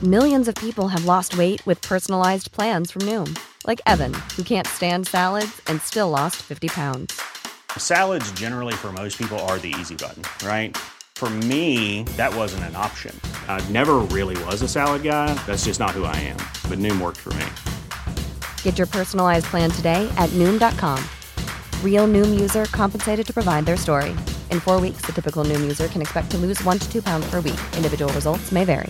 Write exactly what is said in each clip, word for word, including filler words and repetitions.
millions of people have lost weight with personalized plans from Noom. Like Evan, who can't stand salads and still lost fifty pounds. Salads generally for most people are the easy button, right? For me, that wasn't an option. I never really was a salad guy. That's just not who I am. But Noom worked for me. Get your personalized plan today at Noom dot com. Real Noom user compensated to provide their story. In four weeks, the typical Noom user can expect to lose one to two pounds per week. Individual results may vary.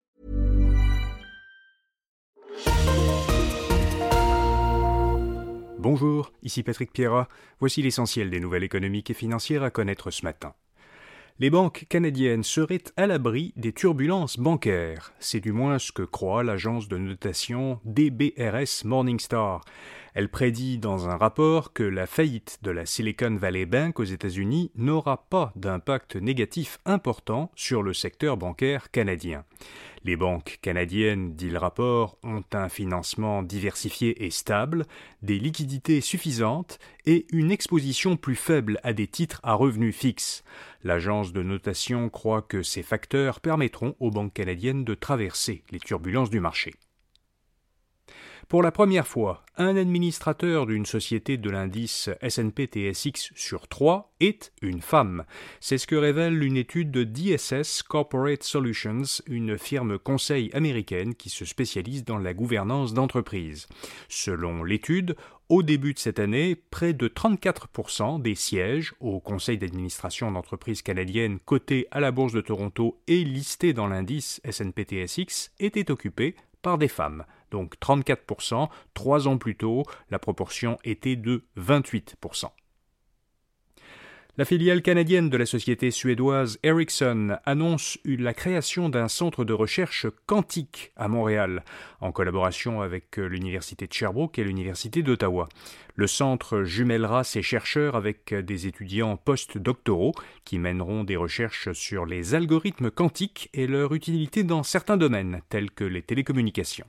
Bonjour, ici Patrick Pierrat. Voici l'essentiel des nouvelles économiques et financières à connaître ce matin. Les banques canadiennes seraient à l'abri des turbulences bancaires. C'est du moins ce que croit l'agence de notation D B R S Morningstar. Elle prédit dans un rapport que la faillite de la Silicon Valley Bank aux États-Unis n'aura pas d'impact négatif important sur le secteur bancaire canadien. Les banques canadiennes, dit le rapport, ont un financement diversifié et stable, des liquidités suffisantes et une exposition plus faible à des titres à revenus fixes. L'agence de notation croit que ces facteurs permettront aux banques canadiennes de traverser les turbulences du marché. Pour la première fois, un administrateur d'une société de l'indice S and P T S X sur trois est une femme. C'est ce que révèle une étude de D S S Corporate Solutions, une firme conseil américaine qui se spécialise dans la gouvernance d'entreprises. Selon l'étude, au début de cette année, près de trente-quatre pour cent des sièges au conseil d'administration d'entreprises canadiennes cotées à la Bourse de Toronto et listées dans l'indice S and P T S X étaient occupés par des femmes. Donc trente-quatre pour cent, trois ans plus tôt, la proportion était de vingt-huit pour cent. La filiale canadienne de la société suédoise Ericsson annonce la création d'un centre de recherche quantique à Montréal, en collaboration avec l'Université de Sherbrooke et l'Université d'Ottawa. Le centre jumellera ses chercheurs avec des étudiants post-doctoraux qui mèneront des recherches sur les algorithmes quantiques et leur utilité dans certains domaines, tels que les télécommunications.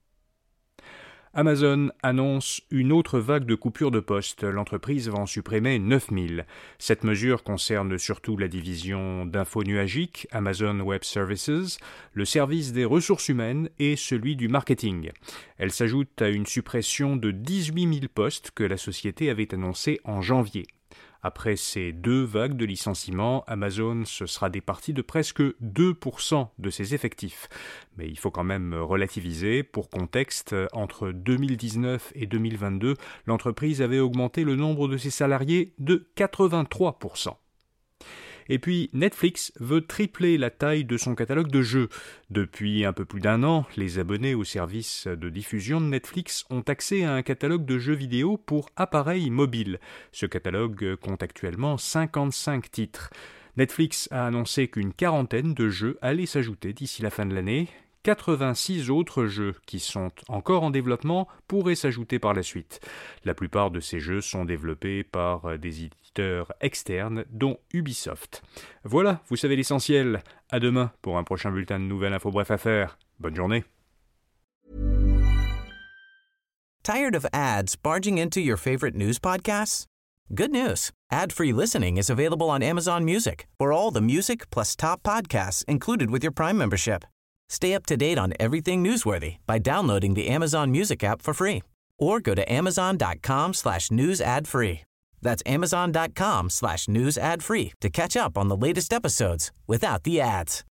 Amazon annonce une autre vague de coupures de postes. L'entreprise va en supprimer neuf mille. Cette mesure concerne surtout la division d'info nuagique, Amazon Web Services, le service des ressources humaines et celui du marketing. Elle s'ajoute à une suppression de dix-huit mille postes que la société avait annoncé en janvier. Après ces deux vagues de licenciements, Amazon se sera départi de presque deux pour cent de ses effectifs. Mais il faut quand même relativiser. Pour contexte, entre deux mille dix-neuf et deux mille vingt-deux, l'entreprise avait augmenté le nombre de ses salariés de quatre-vingt-trois pour cent. Et puis, Netflix veut tripler la taille de son catalogue de jeux. Depuis un peu plus d'un an, les abonnés au service de diffusion de Netflix ont accès à un catalogue de jeux vidéo pour appareils mobiles. Ce catalogue compte actuellement cinquante-cinq titres. Netflix a annoncé qu'une quarantaine de jeux allaient s'ajouter d'ici la fin de l'année. quatre-vingt-six autres jeux qui sont encore en développement pourraient s'ajouter par la suite. La plupart de ces jeux sont développés par des éditeurs externes, dont Ubisoft. Voilà, vous savez l'essentiel. À demain pour un prochain bulletin de nouvelles info bref affaires. Bonne journée. Tired of ads barging into your favorite news podcasts? Good news. Ad-free listening is available on Amazon Music for all the music plus top podcasts included with your Prime membership. Stay up to date on everything newsworthy by downloading the Amazon Music app for free or go to amazon.com slash news ad free. That's amazon.com slash news ad free to catch up on the latest episodes without the ads.